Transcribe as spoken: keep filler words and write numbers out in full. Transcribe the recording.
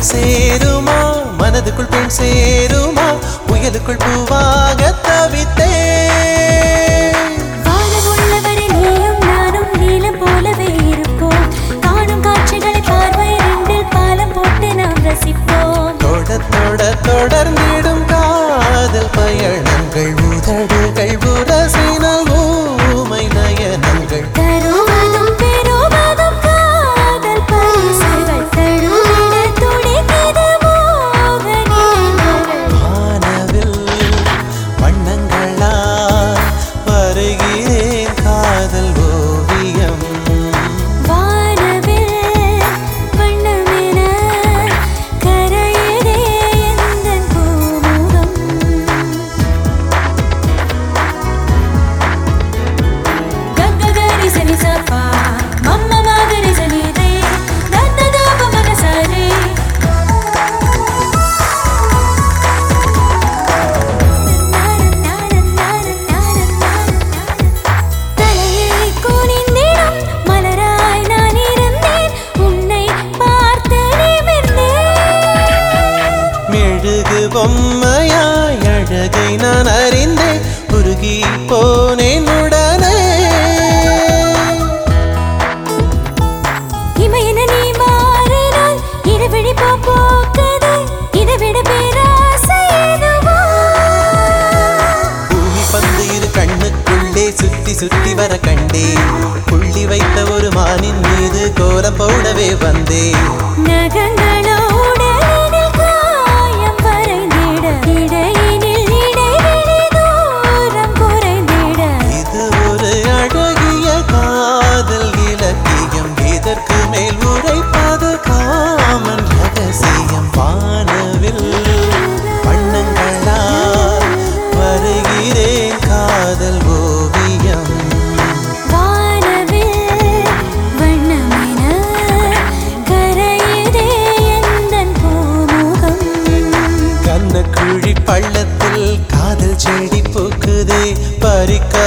சேருமா மனதுக்குள் பெண் சேருமா புயலுக்குள் பூவாக தவித்தே வானம் உள்ளவரை நீயும் நானும் நீலம் போலவே இருப்போம் காணும் காட்சிகளை பார்வை ரெண்டில் பாலம் போட்டு நாம் ரசிப்போம் தொட தொட தொடர்ந்திடும் காதல் பயணங்கள் உதடுகள் உரசினால் ஊமை நயனங்கள் தருவதும் பெறுவதும் காதல் பரிசுகள் தழுவிட துடிக்குது மோகனீயங்கள் வானவில் வண்ணங்களால் வருகிறேன் காதல் ஓவியம் வானவில் வண்ணமென கரையுதே எந்தன் பூமுகம் கங்ககரி சனி சப்பா மம்ம மகரி சனி ரே தத்ததா பமக சரே தலையை குனிந்திடும் மலராய் நான் இருந்தேன் உன்னை பார்த்து நிமிர்ந்தேன் மெழுகு பொம்மையாய் அழகை நான் அறிந்தேன் உருகி போனேன் உடனே இமையென நீ மாறினால் இருவிழி போ போக்குது இதை விட பேராசை எதுவோ பூமி பந்து இரு கண்ணுக்குள்ளே சுத்தி சுத்தி வர கண்டேன் புள்ளி வைத்த ஒரு மானின் மீது கோலம் போடவே வந்தேன் நகங்களோடு உடலினில் காயம் வரைந்திட இடையினில் இடைவெளி தூரம் குறைந்திட இது ஒரு அழகிய காதல் இலக்கியம் இதற்கு மேல் உரைப்பது காமன் ரகசியம் வானவில் வண்ணங்களால் வருகிறேன் காதல் ஓவியம் வானவில் வண்ணமென கரையுதே எந்தன் பூமுகம் கண்ணக்குழி பள்ளத்தில் காதல் செடி பூக்குதே பறிக்க